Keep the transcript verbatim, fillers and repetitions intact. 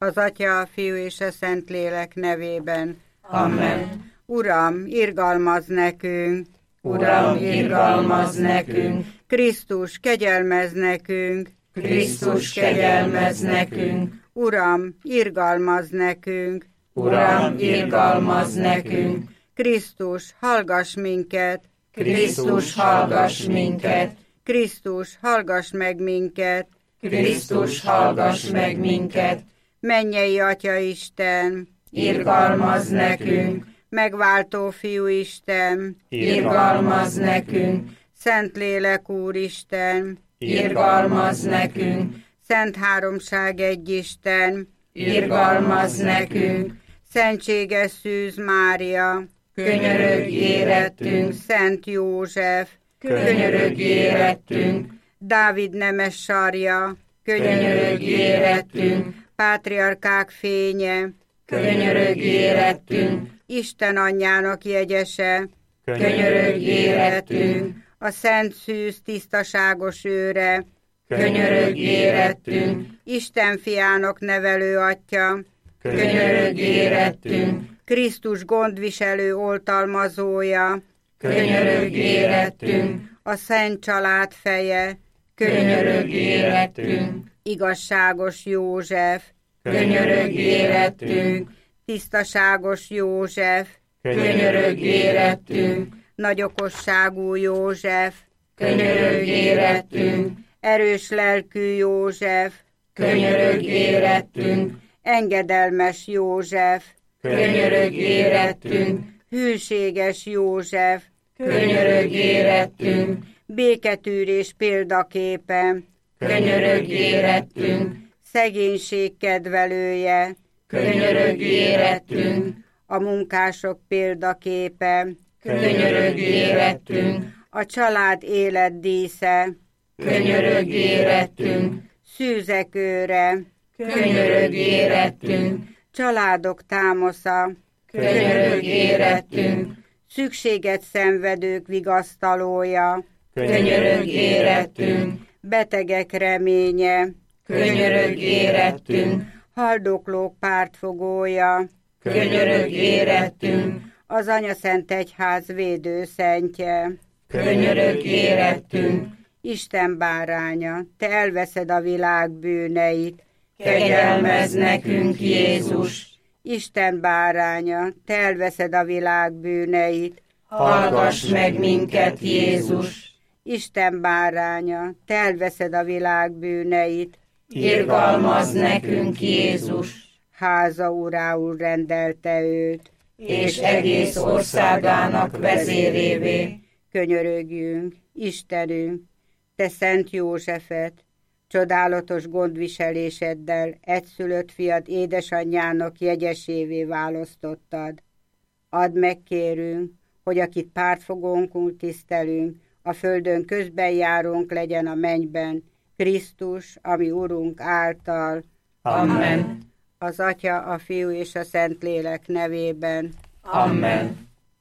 Az Atya, a Fiú és a Szentlélek nevében. Amen. Uram, irgalmazz nekünk! Uram, irgalmazz nekünk! Krisztus, kegyelmezz nekünk! Krisztus, kegyelmezz nekünk! Uram, irgalmazz nekünk! Uram, irgalmazz nekünk! Krisztus, hallgass minket! Krisztus, hallgass minket! Krisztus, hallgass meg minket! Krisztus, hallgass meg minket! Mennyei Atya Isten! Irgalmazz nekünk! Megváltó Fiú Isten! Irgalmazz nekünk! Szentlélek Úristen! Irgalmazz nekünk! Szent Háromság Egyisten! Irgalmazz nekünk! Szentséges Szűz Mária! Könyörögj érettünk! Szent József! Könyörögj érettünk! Dávid nemes sarja! Könyörögj érettünk! Pátriarkák fénye! Könyörögj érettünk! Isten anyjának jegyese! Könyörögj érettünk! A Szent Szűz tisztaságos őre! Könyörögj érettünk! Isten fiának nevelő atya! Könyörögj érettünk! Krisztus gondviselő oltalmazója! Könyörögj érettünk! A Szent Család feje! Könyörögj érettünk! Igazságos József! Könyörögj érettünk! Tisztaságos József! Könyörögj érettünk! Nagyokosságú József! Könyörögj érettünk! Erős lelkű József! Könyörögj érettünk! Engedelmes József! Könyörögj érettünk! Hűséges József! Könyörögj érettünk! Béketűrés példaképe! Könyörögj érettünk! Szegénység kedvelője! Könyörögj érettünk! A munkások példaképe! Könyörögj érettünk! A család életdísze! Könyörögj érettünk! Szűzek őre! Könyörögj érettünk! Családok támasza! Könyörögj érettünk! Szükséget szenvedők vigasztalója! Könyörögj érettünk! Betegek reménye! Könyörögj érettünk! Haldoklók pártfogója! Könyörögj érettünk! Az Anyaszent Egyház védőszentje! Könyörögj érettünk! Isten báránya, te elveszed a világ bűneit! Kegyelmezz nekünk, Jézus! Isten báránya, te elveszed a világ bűneit! Hallgass meg minket, Jézus! Isten báránya, te elveszed a világ bűneit! Irgalmazz nekünk, Jézus! Háza urául rendelte őt, és egész országának vezérévé. Könyörögjünk, Istenünk, te Szent Józsefet, csodálatos gondviseléseddel egyszülött fiad édesanyjának jegyesévé választottad. Add meg, kérünk, hogy akit pártfogónkul tisztelünk, a földön közbenjárónk legyen a mennyben, Krisztus, ami Urunk által. Amen. Az Atya, a Fiú és a Szentlélek nevében. Amen.